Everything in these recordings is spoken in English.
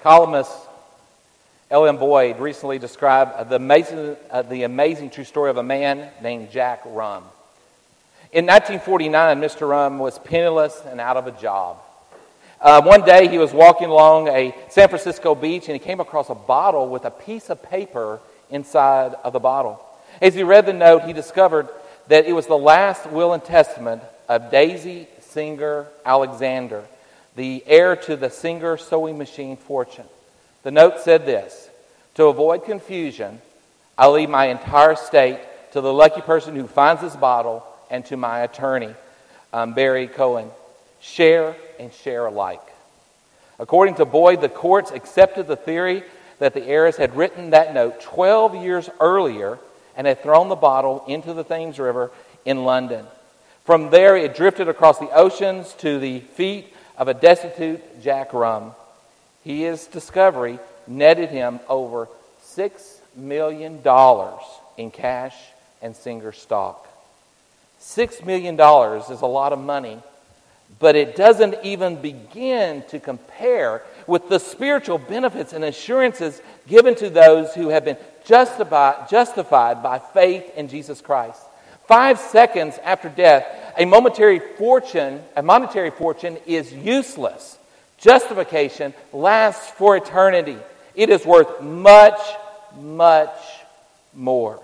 Columnist L.M. Boyd recently described the amazing true story of a man named Jack Rum. In 1949, Mr. Rum was penniless and out of a job. One day he was walking along a San Francisco beach and he came across a bottle with a piece of paper inside of the bottle. As he read the note, he discovered that it was the last will and testament of Daisy Singer Alexander, the heir to the Singer sewing machine fortune. The note said this: "To avoid confusion, I leave my entire estate to the lucky person who finds this bottle and to my attorney, Barry Cohen. Share and share alike." According to Boyd, the courts accepted the theory that the heiress had written that note 12 years earlier and had thrown the bottle into the Thames River in London. From there, it drifted across the oceans to the feet of a destitute Jack Rum. His discovery netted him over $6 million in cash and Singer stock. $6 million is a lot of money, but it doesn't even begin to compare with the spiritual benefits and assurances given to those who have been justified by faith in Jesus Christ. 5 seconds after death, a monetary fortune is useless. Justification lasts for eternity. It is worth much, much more.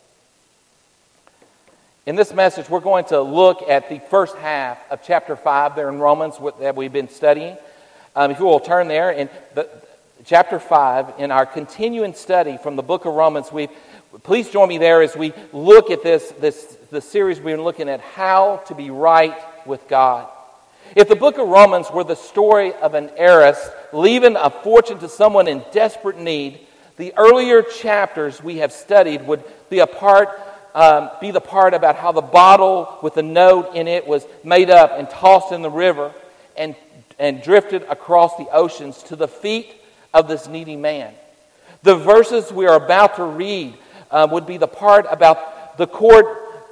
In this message, we're going to look at the first half of chapter 5 there in Romans that we've been studying. If you will turn there, in chapter 5, in our continuing study from the book of Romans, please join me there as we look at the series we've been looking at, how to be right with God. If the book of Romans were the story of an heiress leaving a fortune to someone in desperate need, the earlier chapters we have studied would be the part about how the bottle with the note in it was made up and tossed in the river and drifted across the oceans to the feet of this needy man. The verses we are about to read would be the part about the court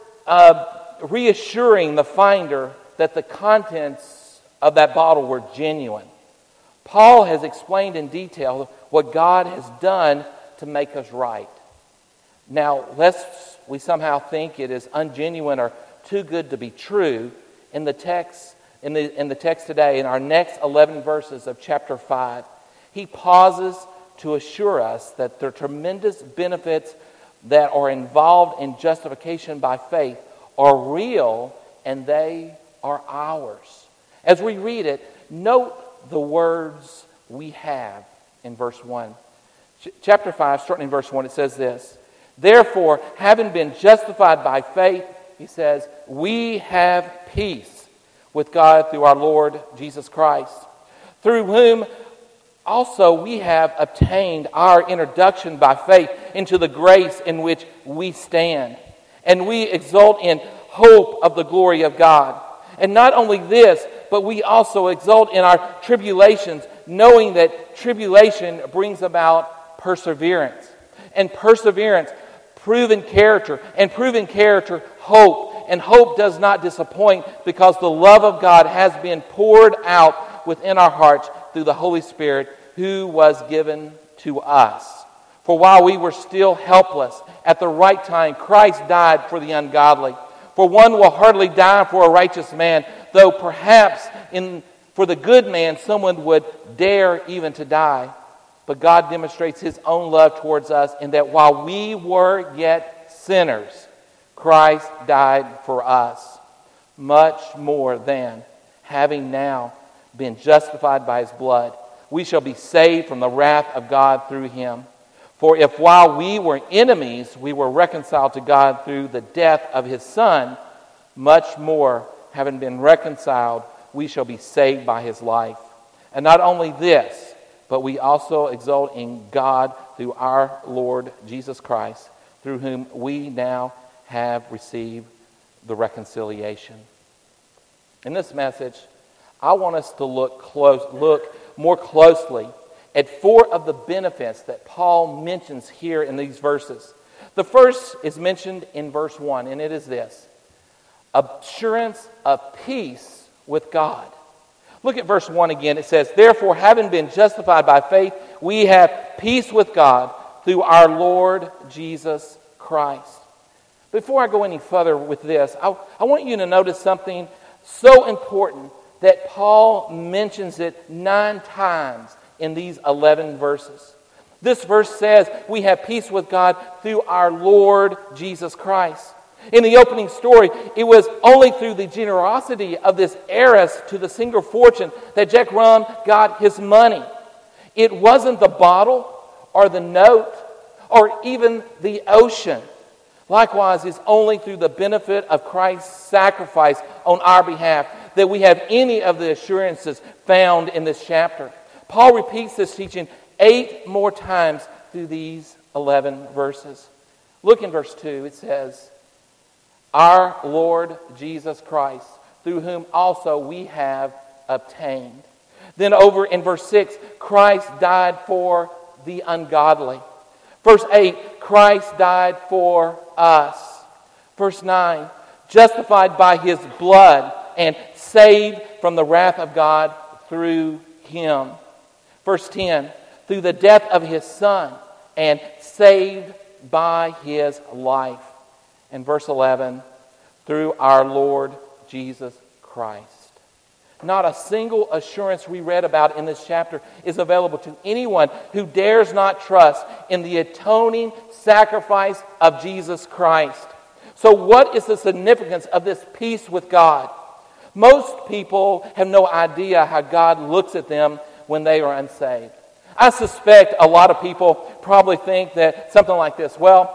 reassuring the finder that the contents of that bottle were genuine. Paul has explained in detail what God has done to make us right. Now, lest we somehow think it is ungenuine or too good to be true, in the text today, in our next 11 verses of chapter 5, he pauses to assure us that the tremendous benefits that are involved in justification by faith are real and they are ours. As we read it, note the words we have in verse 1. Chapter 5, starting in verse 1, it says this: "Therefore, having been justified by faith," he says, "we have peace with God through our Lord Jesus Christ, through whom also we have obtained our introduction by faith into the grace in which we stand. And we exult in hope of the glory of God. And not only this, but we also exult in our tribulations, knowing that tribulation brings about perseverance. And perseverance, proven character. And proven character, hope. And hope does not disappoint, because the love of God has been poured out within our hearts through the Holy Spirit, who was given to us. For while we were still helpless, at the right time Christ died for the ungodly. For one will hardly die for a righteous man, though perhaps for the good man someone would dare even to die. But God demonstrates His own love towards us in that while we were yet sinners, Christ died for us. Much more than, having now been justified by His blood, we shall be saved from the wrath of God through Him. For if while we were enemies, we were reconciled to God through the death of His Son, much more, having been reconciled, we shall be saved by His life. And not only this, but we also exult in God through our Lord Jesus Christ, through whom we now have received the reconciliation. In this message, I want us to look more closely at 4 of the benefits that Paul mentions here in these verses. The first is mentioned in verse 1, and it is this: assurance of peace with God. Look at verse 1 again. It says, "Therefore, having been justified by faith, we have peace with God through our Lord Jesus Christ." Before I go any further with this, I want you to notice something so important that Paul mentions it 9 times in these 11 verses. This verse says we have peace with God through our Lord Jesus Christ. In the opening story, it was only through the generosity of this heiress to the single fortune that Jack Rum got his money. It wasn't the bottle or the note or even the ocean. Likewise, it's only through the benefit of Christ's sacrifice on our behalf that we have any of the assurances found in this chapter. Paul repeats this teaching 8 more times through these 11 verses. Look in verse 2. It says, "Our Lord Jesus Christ, through whom also we have obtained." Then over in verse 6, "Christ died for the ungodly." Verse 8, "Christ died for us." Verse 9, "Justified by His blood and saved from the wrath of God through Him." Verse 10, "Through the death of His Son and saved by His life." And verse 11, "Through our Lord Jesus Christ." Not a single assurance we read about in this chapter is available to anyone who dares not trust in the atoning sacrifice of Jesus Christ. So what is the significance of this peace with God? Most people have no idea how God looks at them when they are unsaved. I suspect a lot of people probably think that something like this: well,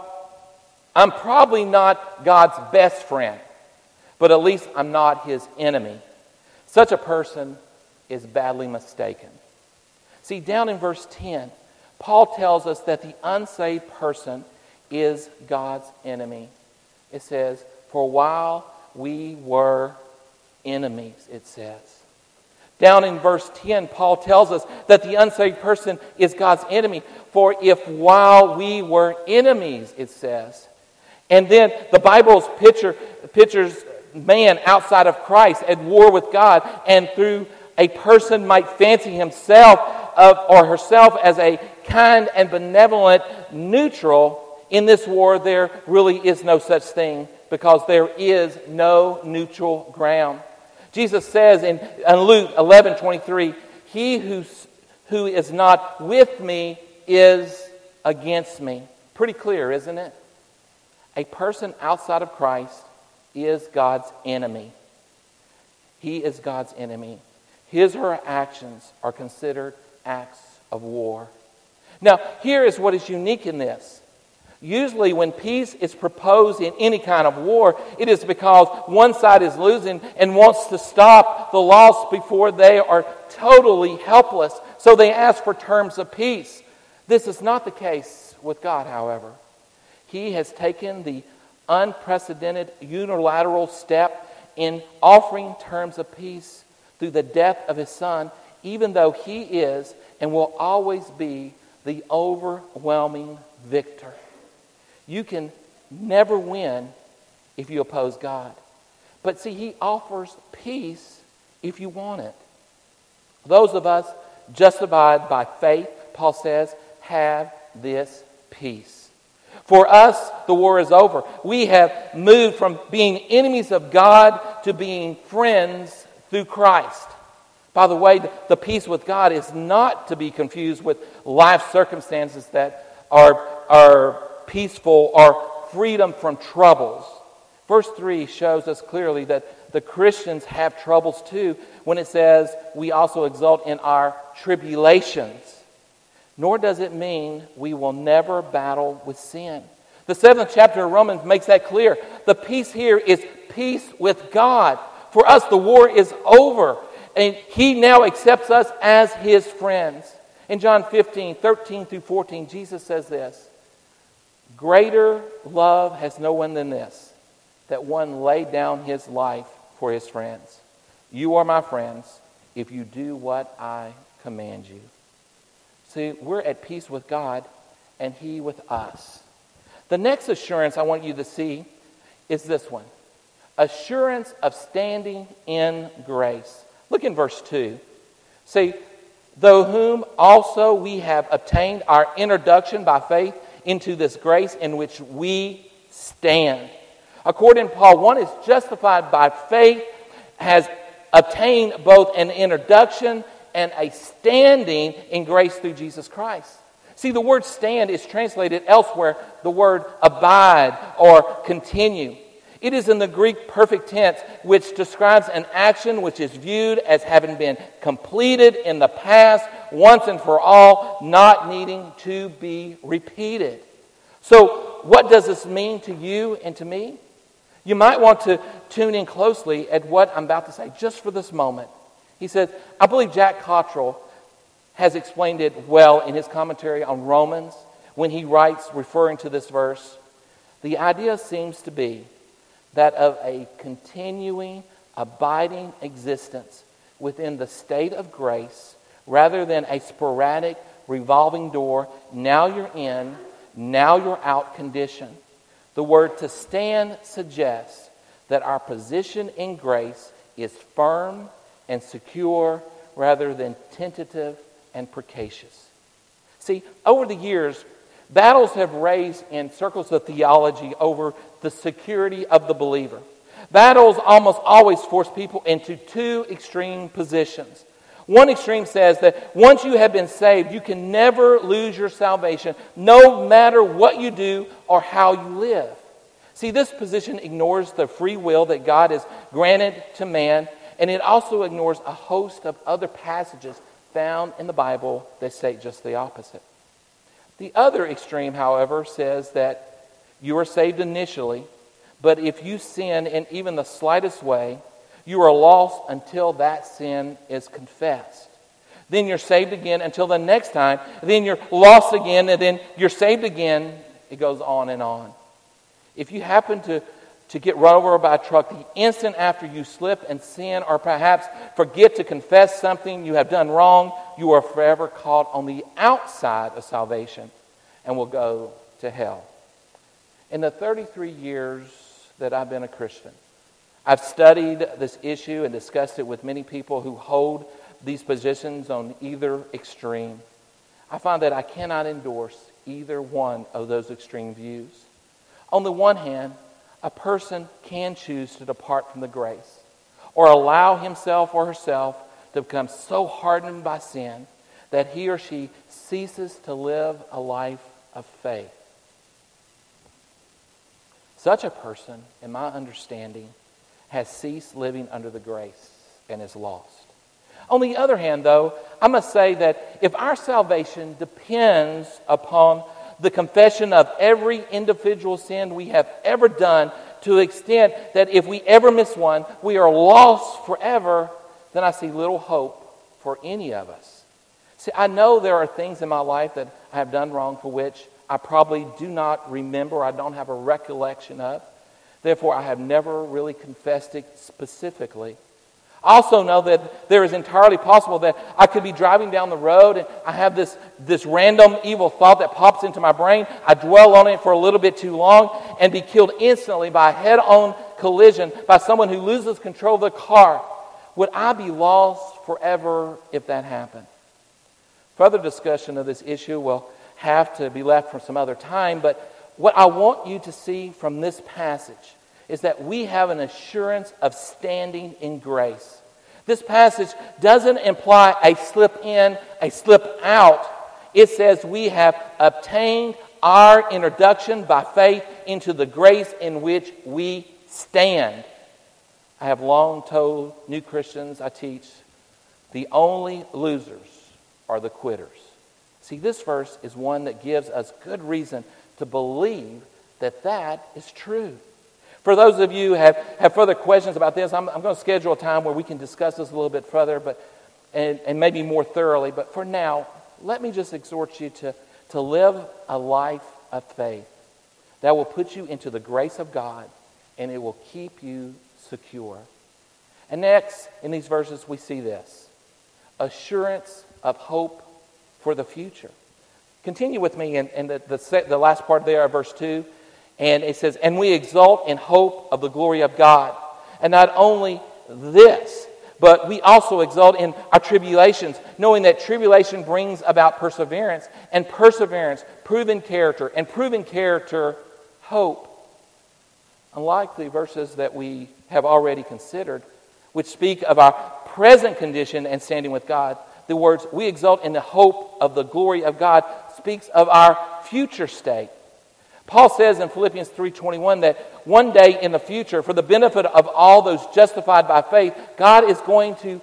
I'm probably not God's best friend, but at least I'm not His enemy. Such a person is badly mistaken. See, down in verse 10, Paul tells us that the unsaved person is God's enemy. It says, "For while we were enemies," it says. Down in verse 10, Paul tells us that the unsaved person is God's enemy. "For if while we were enemies," it says. And then the Bible's pictures man outside of Christ at war with God, and through a person might fancy himself or herself as a kind and benevolent neutral. In this war, there really is no such thing, because there is no neutral ground. Jesus says in Luke 11:23, "He who is not with me is against me." Pretty clear, isn't it? A person outside of Christ is God's enemy. He is God's enemy. His or her actions are considered acts of war. Now, here is what is unique in this. Usually when peace is proposed in any kind of war, it is because one side is losing and wants to stop the loss before they are totally helpless. So they ask for terms of peace. This is not the case with God, however. He has taken the unprecedented unilateral step in offering terms of peace through the death of His Son, even though He is and will always be the overwhelming victor. You can never win if you oppose God. But see, He offers peace if you want it. Those of us justified by faith, Paul says, have this peace. For us, the war is over. We have moved from being enemies of God to being friends through Christ. By the way, the peace with God is not to be confused with life circumstances that are peaceful or freedom from troubles. Verse 3 shows us clearly that the Christians have troubles too when it says we also exult in our tribulations. Nor does it mean we will never battle with sin. The 7th chapter of Romans makes that clear. The peace here is peace with God. For us, the war is over, and He now accepts us as His friends. In John 15:13 through 14, Jesus says this: "Greater love has no one than this, that one laid down his life for his friends. You are my friends if you do what I command you." See, we're at peace with God and He with us. The next assurance I want you to see is this one. Assurance of standing in grace. Look in verse 2. See, though whom also we have obtained our introduction by faith into this grace in which we stand. According to Paul, one is justified by faith, has obtained both an introduction and a standing in grace through Jesus Christ. See, the word stand is translated elsewhere the word abide or continue. It is in the Greek perfect tense, which describes an action which is viewed as having been completed in the past, once and for all, not needing to be repeated. So, what does this mean to you and to me? You might want to tune in closely at what I'm about to say, just for this moment. He says, I believe Jack Cottrell has explained it well in his commentary on Romans when he writes, referring to this verse. The idea seems to be that of a continuing, abiding existence within the state of grace rather than a sporadic, revolving door, now you're in, now you're out condition. The word to stand suggests that our position in grace is firm and secure rather than tentative and precocious. See, over the years, battles have raged in circles of theology over the security of the believer. Battles almost always force people into two extreme positions. One extreme says that once you have been saved, you can never lose your salvation, no matter what you do or how you live. See, this position ignores the free will that God has granted to man, and it also ignores a host of other passages found in the Bible that state just the opposite. The other extreme, however, says that you are saved initially, but if you sin in even the slightest way, you are lost until that sin is confessed. Then you're saved again until the next time. Then you're lost again, and then you're saved again. It goes on and on. If you happen to get run over by a truck the instant after you slip and sin, or perhaps forget to confess something you have done wrong, you are forever caught on the outside of salvation and will go to hell. In the 33 years that I've been a Christian, I've studied this issue and discussed it with many people who hold these positions on either extreme. I find that I cannot endorse either one of those extreme views. On the one hand, a person can choose to depart from the grace or allow himself or herself to become so hardened by sin that he or she ceases to live a life of faith. Such a person, in my understanding, has ceased living under the grace and is lost. On the other hand, though, I must say that if our salvation depends upon the confession of every individual sin we have ever done, to the extent that if we ever miss one, we are lost forever, then I see little hope for any of us. See, I know there are things in my life that I have done wrong for which I probably do not remember, I don't have a recollection of. Therefore, I have never really confessed it specifically. I also know that there is entirely possible that I could be driving down the road and I have this random evil thought that pops into my brain. I dwell on it for a little bit too long and be killed instantly by a head-on collision by someone who loses control of the car. Would I be lost forever if that happened? Further discussion of this issue will have to be left for some other time, but what I want you to see from this passage is that we have an assurance of standing in grace. This passage doesn't imply a slip in, a slip out. It says we have obtained our introduction by faith into the grace in which we stand. I have long told new Christians I teach, the only losers are the quitters. See, this verse is one that gives us good reason to believe that that is true. For those of you who have further questions about this, I'm going to schedule a time where we can discuss this a little bit further and maybe more thoroughly. But for now, let me just exhort you to live a life of faith that will put you into the grace of God and it will keep you secure. And next, in these verses, we see this. Assurance of hope for the future. Continue with me in the last part there of verse 2. And it says, and we exult in hope of the glory of God. And not only this, But we also exult in our tribulations, knowing that tribulation brings about perseverance, and perseverance, proven character, and proven character, hope. Unlike the verses that we have already considered, which speak of our present condition and standing with God, the words, we exult in the hope of the glory of God, speaks of our future state. Paul says in Philippians 3:21 that one day in the future, for the benefit of all those justified by faith, God is going to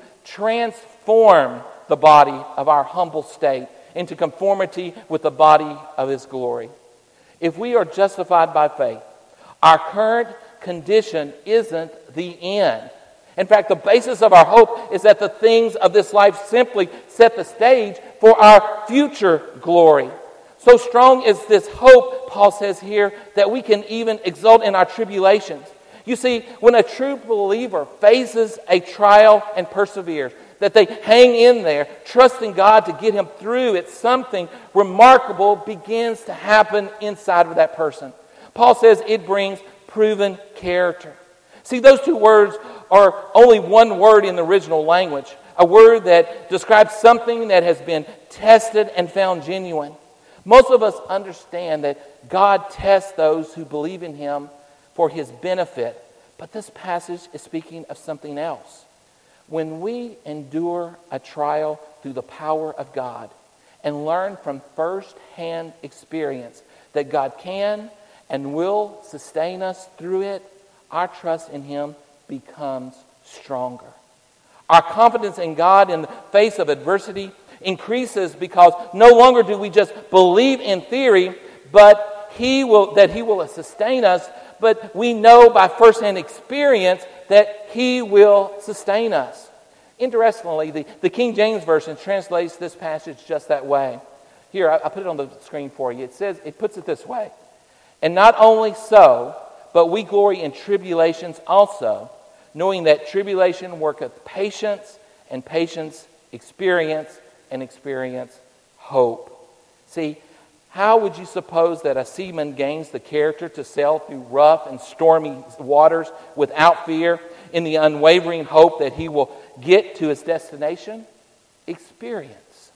transform the body of our humble state into conformity with the body of His glory. If we are justified by faith, our current condition isn't the end. In fact, the basis of our hope is that the things of this life simply set the stage for our future glory. So strong is this hope, Paul says here, that we can even exult in our tribulations. You see, when a true believer faces a trial and perseveres, that they hang in there, trusting God to get him through it, something remarkable begins to happen inside of that person. Paul says it brings proven character. See, those two words are only one word in the original language, a word that describes something that has been tested and found genuine. Most of us understand that God tests those who believe in Him for His benefit, but this passage is speaking of something else. When we endure a trial through the power of God and learn from first-hand experience that God can and will sustain us through it, our trust in Him becomes stronger. Our confidence in God in the face of adversity increases because no longer do we just believe in theory, but He will sustain us, but we know by first-hand experience that He will sustain us. Interestingly, the King James Version translates this passage just that way. Here, I put it on the screen for you. It puts it this way. And not only so, but we glory in tribulations also, knowing that tribulation worketh patience, and patience experience, and experience hope. See, how would you suppose that a seaman gains the character to sail through rough and stormy waters without fear, in the unwavering hope that he will get to his destination? Experience.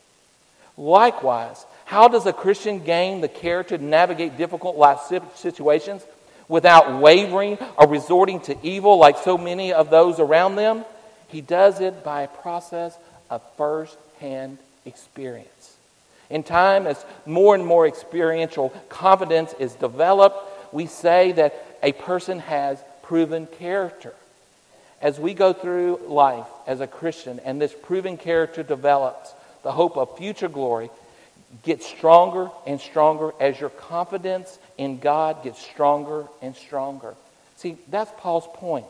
Likewise, how does a Christian gain the character to navigate difficult life situations without wavering or resorting to evil like so many of those around them? He does it by a process of first-hand experience. In time, as more and more experiential confidence is developed, we say that a person has proven character. As we go through life as a Christian and this proven character develops, the hope of future glory gets stronger and stronger as your confidence in God gets stronger and stronger. See, that's Paul's point.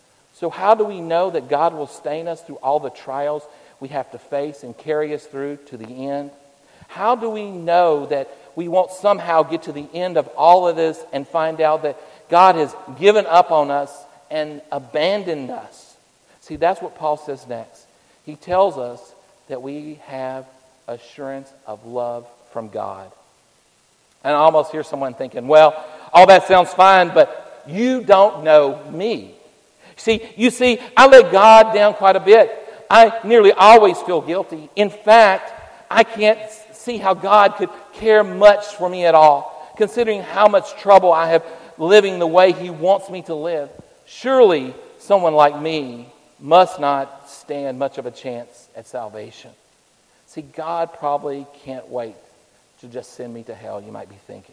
So how do we know that God will sustain us through all the trials we have to face and carry us through to the end? How do we know that we won't somehow get to the end of all of this and find out that God has given up on us and abandoned us? See, that's what Paul says next. He tells us that we have assurance of love from God. And I almost hear someone thinking, well, all that sounds fine, but you don't know me. You see, I let God down quite a bit. I nearly always feel guilty. In fact, I can't see how God could care much for me at all, considering how much trouble I have living the way He wants me to live. Surely someone like me must not stand much of a chance at salvation. See, God probably can't wait to just send me to hell, you might be thinking.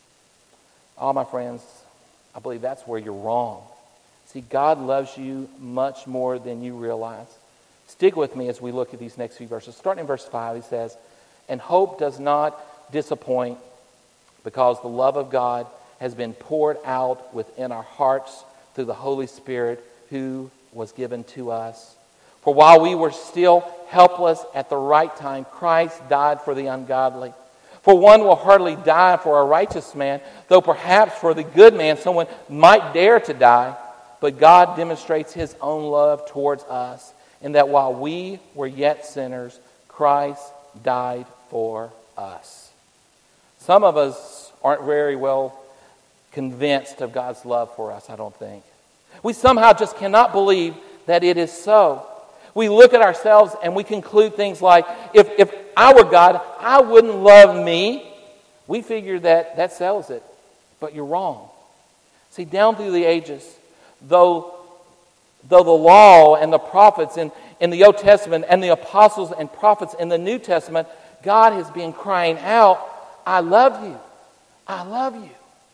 Oh, my friends, I believe that's where you're wrong. See, God loves you much more than you realize. Stick with me as we look at these next few verses. Starting in verse 5, he says, and hope does not disappoint, because the love of God has been poured out within our hearts through the Holy Spirit who was given to us. For while we were still helpless at the right time, Christ died for the ungodly. For one will hardly die for a righteous man, though perhaps for the good man someone might dare to die. But God demonstrates His own love towards us, in that while we were yet sinners, Christ died for us. Some of us aren't very well convinced of God's love for us, I don't think. We somehow just cannot believe that it is so. We look at ourselves and we conclude things like, if I were God, I wouldn't love me. We figure that settles it. But you're wrong. See, down through the ages, though the law and the prophets in the Old Testament and the apostles and prophets in the New Testament, God has been crying out, I love you. I love you.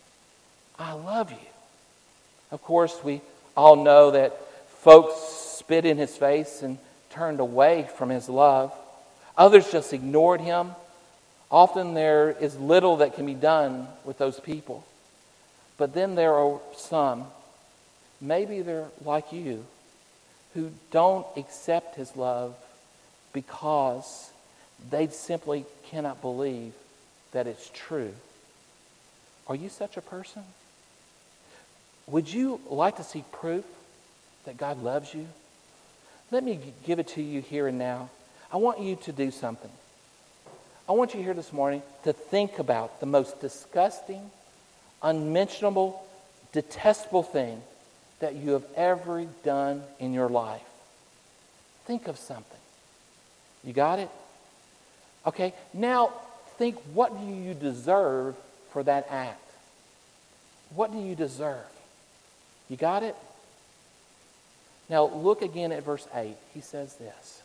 I love you. Of course, we all know that folks spit in his face and turned away from his love. Others just ignored him. Often there is little that can be done with those people. But then there are some, maybe they're like you, who don't accept his love because they simply cannot believe that it's true. Are you such a person? Would you like to see proof that God loves you? Let me give it to you here and now. I want you to do something. I want you here this morning to think about the most disgusting, unmentionable, detestable thing that you have ever done in your life. Think of something. You got it? Okay, now think, what do you deserve for that act? What do you deserve? You got it? Now look again at verse 8. He says this.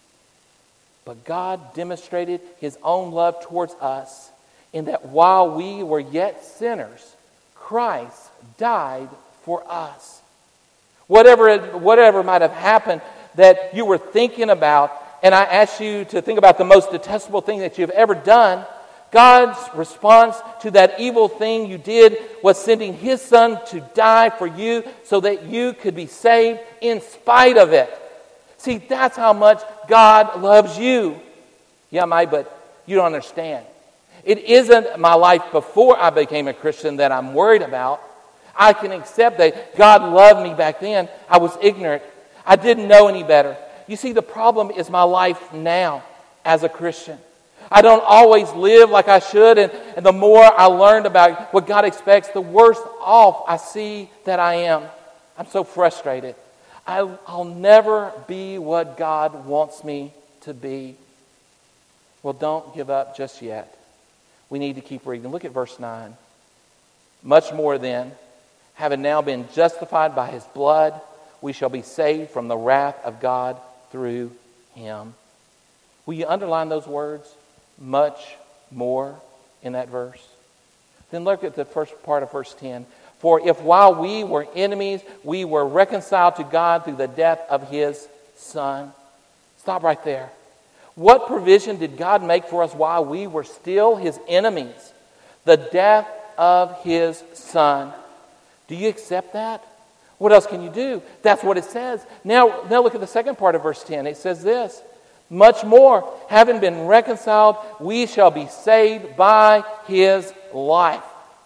But God demonstrated his own love towards us in that while we were yet sinners, Christ died for us. Whatever might have happened that you were thinking about, and I asked you to think about the most detestable thing that you've ever done, God's response to that evil thing you did was sending his Son to die for you so that you could be saved in spite of it. See, that's how much God loves you. Yeah, Mike, but you don't understand. It isn't my life before I became a Christian that I'm worried about. I can accept that God loved me back then. I was ignorant. I didn't know any better. You see, the problem is my life now as a Christian. I don't always live like I should, and the more I learned about what God expects, the worse off I see that I am. I'm so frustrated. I'll never be what God wants me to be. Well, don't give up just yet. We need to keep reading. Look at verse 9. Much more then, having now been justified by his blood, we shall be saved from the wrath of God through him. Will you underline those words? Much more in that verse. Then look at the first part of verse 10. For if while we were enemies, we were reconciled to God through the death of his Son. Stop right there. What provision did God make for us while we were still his enemies? The death of his Son. Do you accept that? What else can you do? That's what it says. Now look at the second part of verse 10. It says this. Much more, having been reconciled, we shall be saved by his life.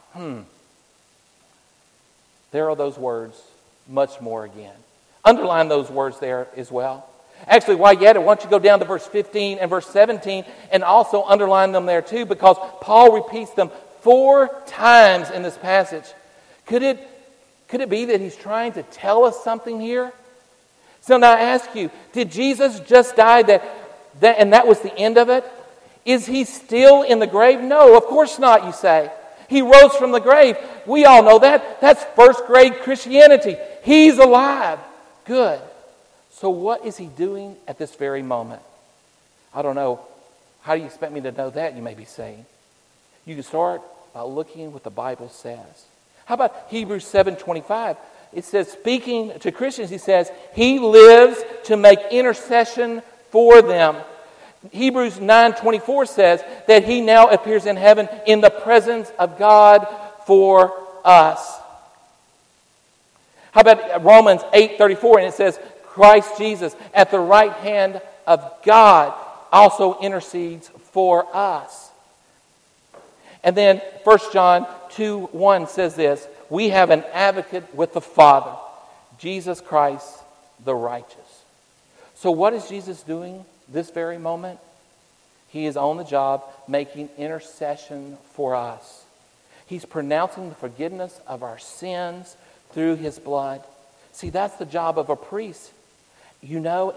There are those words, much more again. Underline those words there as well. Actually, while you're at it, why don't you go down to verse 15 and verse 17 and also underline them there too, because Paul repeats them 4 times in this passage. Could it be that he's trying to tell us something here? So now I ask you, did Jesus just die and that was the end of it? Is he still in the grave? No, of course not, you say. He rose from the grave. We all know that. That's first grade Christianity. He's alive. Good. So what is he doing at this very moment? I don't know. How do you expect me to know that, you may be saying? You can start by looking what the Bible says. How about Hebrews 7:25? It says, speaking to Christians, he says, he lives to make intercession for them. Hebrews 9:24 says that he now appears in heaven in the presence of God for us. How about Romans 8:34? And it says, Christ Jesus at the right hand of God also intercedes for us. And then 1 John 2:1 says this, we have an advocate with the Father, Jesus Christ the righteous. So what is Jesus doing this very moment? He is on the job making intercession for us. He's pronouncing the forgiveness of our sins through his blood. See, that's the job of a priest. You know, and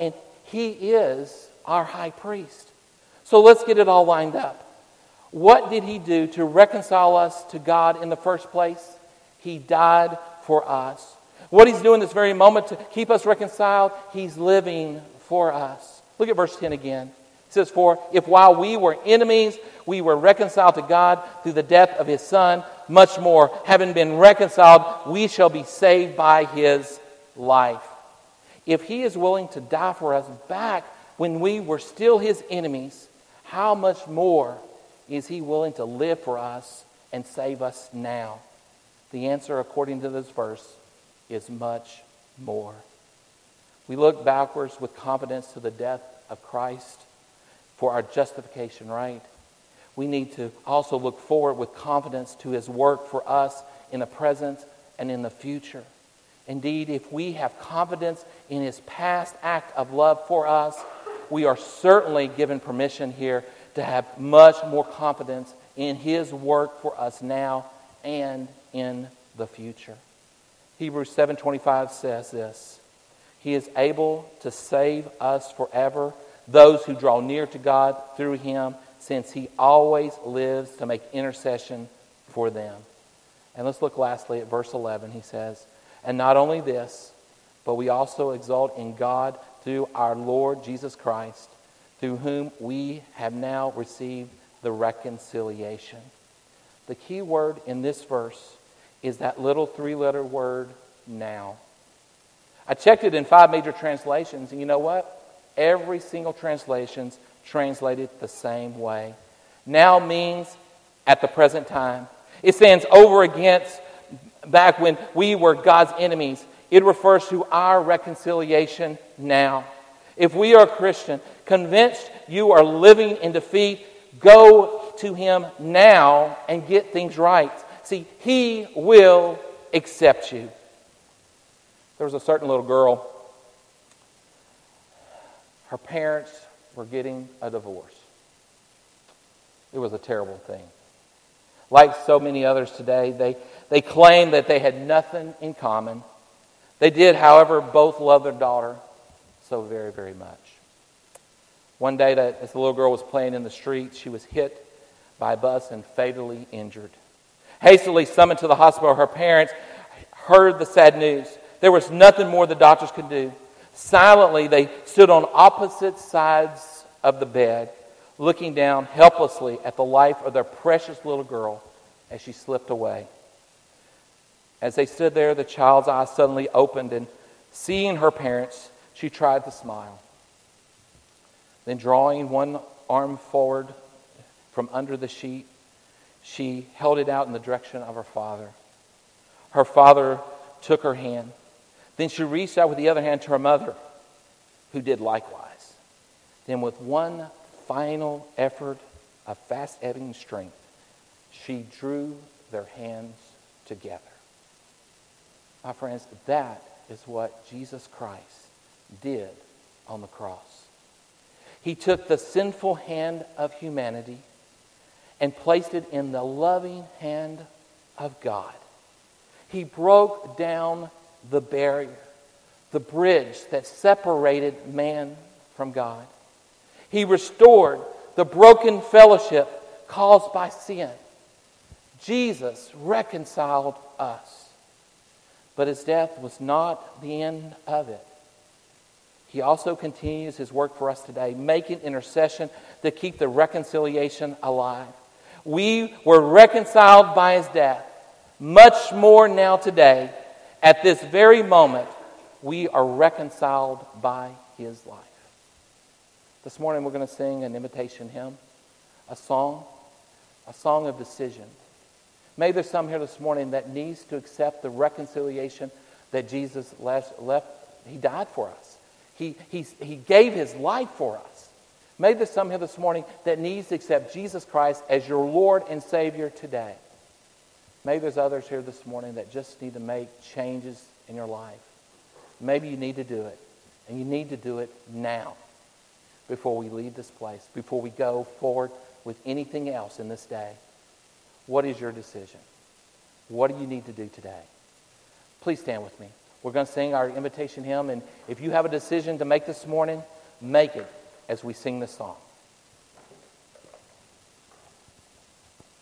He is our high priest. So let's get it all lined up. What did He do to reconcile us to God in the first place? He died for us. What He's doing this very moment to keep us reconciled, He's living for us. Look at verse 10 again. It says, "For if while we were enemies, we were reconciled to God through the death of His Son, much more, having been reconciled, we shall be saved by His life." If He is willing to die for us back when we were still His enemies, how much more is He willing to live for us and save us now? The answer, according to this verse, is much more. We look backwards with confidence to the death of Christ for our justification, right? We need to also look forward with confidence to His work for us in the present and in the future. Indeed, if we have confidence in His past act of love for us, we are certainly given permission here to have much more confidence in His work for us now and in the future. Hebrews 7:25 says this, "He is able to save us forever, those who draw near to God through Him, since He always lives to make intercession for them." And let's look lastly at verse 11. He says, "And not only this, but we also exult in God through our Lord Jesus Christ, through whom we have now received the reconciliation." The key word in this verse is that little 3-letter word, now. I checked it in 5 major translations, and you know what? Every single translation translated the same way. Now means at the present time. It stands over against back when we were God's enemies. It refers to our reconciliation now. If we are a Christian, convinced you are living in defeat, go to Him now and get things right. See, He will accept you. There was a certain little girl. Her parents were getting a divorce. It was a terrible thing. Like so many others today, they claimed that they had nothing in common. They did, however, both love their daughter so very, very much. One day, as the little girl was playing in the street, she was hit by a bus and fatally injured. Hastily summoned to the hospital, her parents heard the sad news. There was nothing more the doctors could do. Silently, they stood on opposite sides of the bed, looking down helplessly at the life of their precious little girl as she slipped away. As they stood there, the child's eyes suddenly opened, and seeing her parents, she tried to smile. Then, drawing one arm forward from under the sheet, she held it out in the direction of her father. Her father took her hand. Then she reached out with the other hand to her mother, who did likewise. Then, with one final effort of fast-ebbing strength, she drew their hands together. My friends, that is what Jesus Christ did on the cross. He took the sinful hand of humanity and placed it in the loving hand of God. He broke down the barrier, the bridge that separated man from God. He restored the broken fellowship caused by sin. Jesus reconciled us. But His death was not the end of it. He also continues His work for us today, making intercession to keep the reconciliation alive. We were reconciled by His death. Much more now today, at this very moment, we are reconciled by His life. This morning we're going to sing an invitation hymn, a song of decision. Maybe there's some here this morning that needs to accept the reconciliation that Jesus left. He died for us. He gave His life for us. Maybe there's some here this morning that needs to accept Jesus Christ as your Lord and Savior today. Maybe there's others here this morning that just need to make changes in your life. Maybe you need to do it. And you need to do it now before we leave this place, before we go forward with anything else in this day. What is your decision? What do you need to do today? Please stand with me. We're going to sing our invitation hymn, and if you have a decision to make this morning, make it as we sing the song.